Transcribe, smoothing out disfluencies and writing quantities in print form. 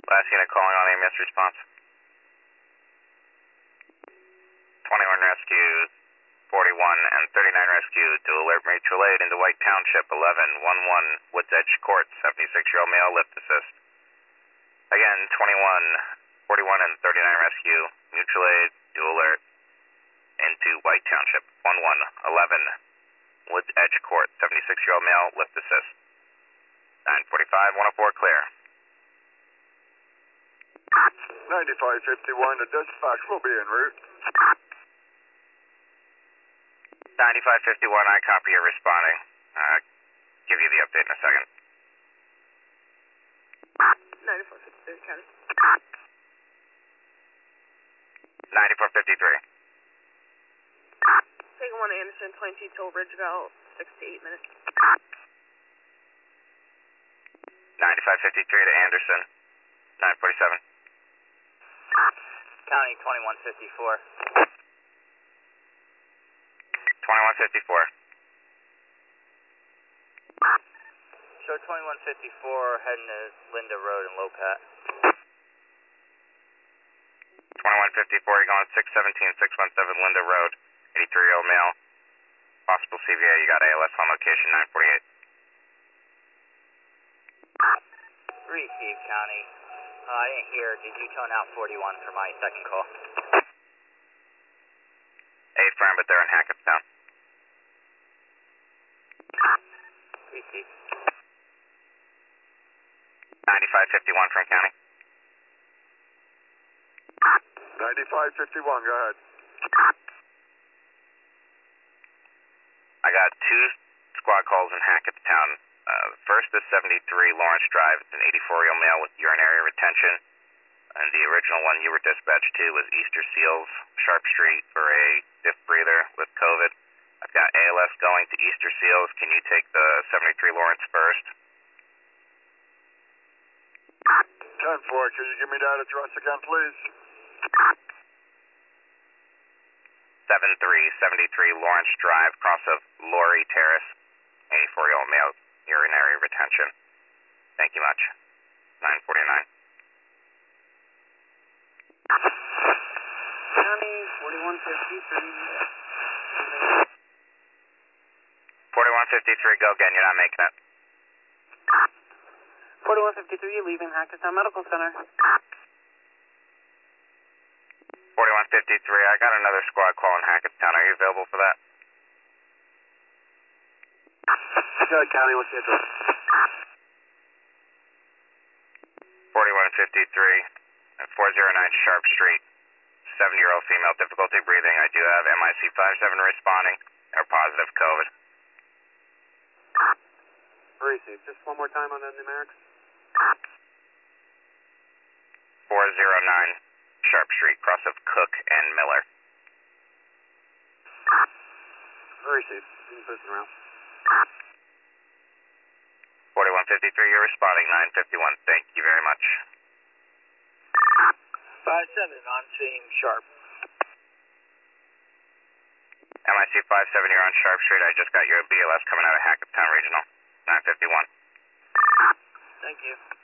Last unit calling on EMS response. 21 rescues, 41 and 39 rescued to alert mutual aid into White Township, 1111 Woods Edge Court, 76-year-old male, lift assist. Again, 21, 41 and 39 rescue, mutual aid to alert into White Township, 1111 Woods Edge Court, 76-year-old male, lift assist. 945, 104 clear. 9551, the dispatch will be en route. 9551, I copy you responding. Give you the update in a second. 9453, County. 9453. Take 1 Anderson, 22 till Ridgeville, 6 to 8 minutes. 9553 to Anderson, 947. County 2154. 2154. Show 2154 heading to Linda Road in Lopat. 2154, you're going 617, 617 Linda Road, 83-year-old male. Possible CVA, you got ALS on location, 948. Received, County. I didn't hear. Did you tone out 41 for my second call? A-firm, but they're in Hackettstown. Received. 9551 from County. 9551, go ahead. I got 2 squad calls in Hackettstown. First is 73 Lawrence Drive. It's an 84-year-old male with urinary retention. And the original one you were dispatched to was Easter Seals, Sharp Street, for a stiff breather with COVID. I've got ALS going to Easter Seals. Can you take the 73 Lawrence first? 10-4, can you give me that address again, please? 73 Lawrence Drive, cross of Laurie Terrace, 84-year-old male, urinary retention. Thank you much. 949. County 4153. 4153, go again, you're not making it. 4153, leaving Hackettstown Medical Center. 4153, I got another squad call in Hackettstown. Are you available for that? Good, County, what's the address? 4153 at 409 Sharp Street. 70-year-old female, difficulty breathing. I do have MIC 57 responding. They're positive COVID. Received. Just one more time on the numerics. 409 Sharp Street, cross of Cook and Miller. Received. Pushing around. 4153, you're responding. 951. Thank you very much. 57 on scene, Sharp. MIC 57, you're on Sharp Street. I just got your BLS coming out of Hackettstown Regional. 951. Thank you.